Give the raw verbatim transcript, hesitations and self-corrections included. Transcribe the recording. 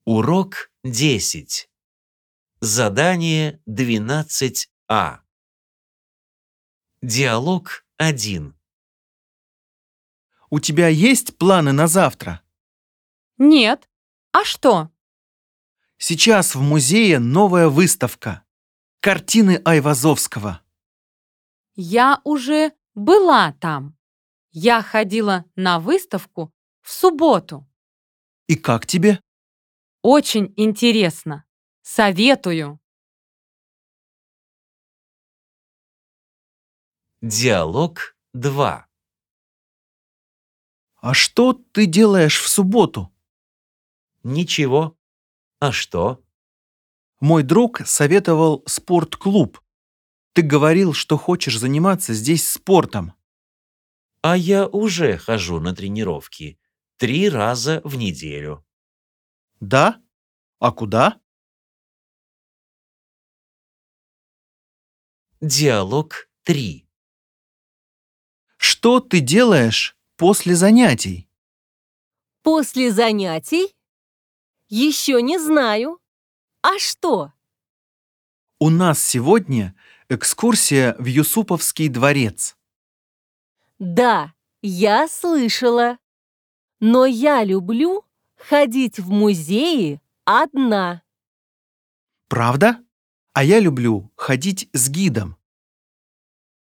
Урок десять. Задание двенадцать А. Диалог один. У тебя есть планы на завтра? Нет. А что? Сейчас в музее новая выставка. Картины Айвазовского. Я уже была там. Я ходила на выставку в субботу. И как тебе? Очень интересно. Советую. Диалог два. А что ты делаешь в субботу? Ничего. А что? Мой друг советовал спортклуб. Ты говорил, что хочешь заниматься здесь спортом. А я уже хожу на тренировки. Три раза в неделю. Да? А куда? Диалог три. Что ты делаешь после занятий? После занятий? Еще не знаю. А что? У нас сегодня экскурсия в Юсуповский дворец. Да, я слышала. Но я люблю ходить в музеи одна. Правда? А я люблю ходить с гидом.